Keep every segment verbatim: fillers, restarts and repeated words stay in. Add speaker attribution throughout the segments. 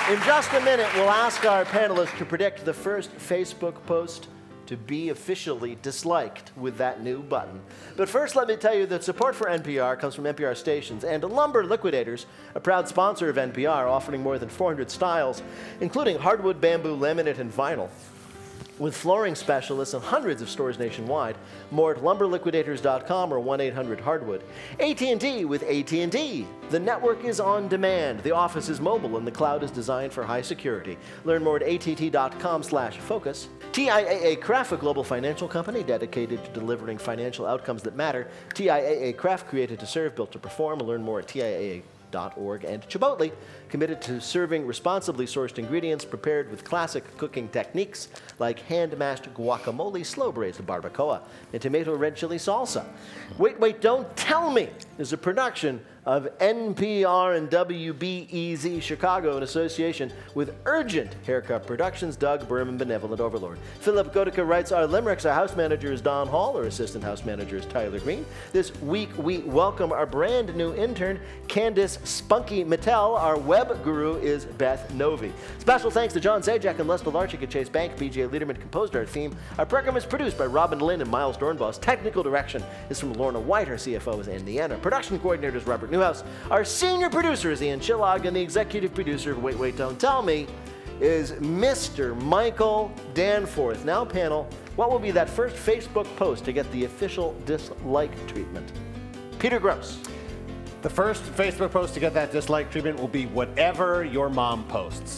Speaker 1: In just a minute, we'll ask our panelists to predict the first Facebook post to be officially disliked with that new button. But first, let me tell you that support for N P R comes from N P R stations and Lumber Liquidators, a proud sponsor of N P R, offering more than four hundred styles, including hardwood, bamboo, laminate, and vinyl. With flooring specialists in hundreds of stores nationwide, more at lumber liquidators dot com or one eight hundred hardwood. A T and T with A T and T. The network is on demand, the office is mobile, and the cloud is designed for high security. Learn more at A T and T dot com slash focus. T I A A Craft, a global financial company dedicated to delivering financial outcomes that matter. T I A A Craft, created to serve, built to perform. Learn more at T I A A dot org. And Chipotle, committed to serving responsibly sourced ingredients prepared with classic cooking techniques like hand-mashed guacamole, slow-braised barbacoa, and tomato red chili salsa. Wait, Wait, Don't Tell Me is a production of N P R and W B E Z Chicago in association with Urgent Haircut Productions, Doug Berman, Benevolent Overlord. Philip Gotica writes our limericks. Our house manager is Don Hall. Our assistant house manager is Tyler Green. This week, we welcome our brand new intern, Candace Spunky Mattel. Our web guru is Beth Novi. Special thanks to John Zajac and Les Delarchik at Chase Bank. B J Liederman composed our theme. Our program is produced by Robin Lynn and Miles Dornbos. Technical direction is from Lorna White. Our C F O is Ann Deanna. Production coordinator is Robert Newhouse. Our senior producer is Ian Chillog, and the executive producer of Wait, Wait, Don't Tell Me is Mister Michael Danforth. Now, panel, what will be that first Facebook post to get the official dislike treatment? Peter Gross.
Speaker 2: The first Facebook post to get that dislike treatment will be whatever your mom posts.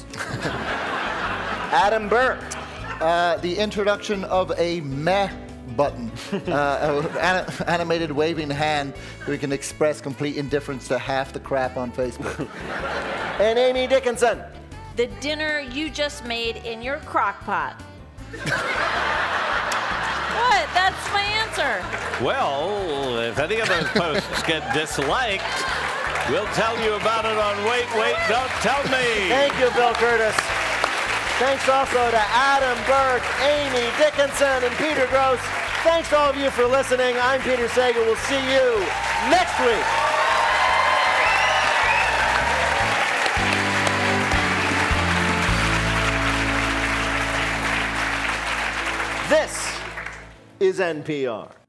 Speaker 1: Adam Burke.
Speaker 3: Uh, the introduction of a meh button, uh, an animated waving hand, so we can express complete indifference to half the crap on Facebook.
Speaker 1: And Amy Dickinson.
Speaker 4: The dinner you just made in your crock pot. What? That's my answer.
Speaker 5: Well, if any of those posts get disliked, we'll tell you about it on Wait, Wait, Don't Tell Me.
Speaker 1: Thank you, Bill Curtis. Thanks also to Adam Burke, Amy Dickinson, and Peter Gross. Thanks to all of you for listening. I'm Peter Sagal. We'll see you next week. This is N P R.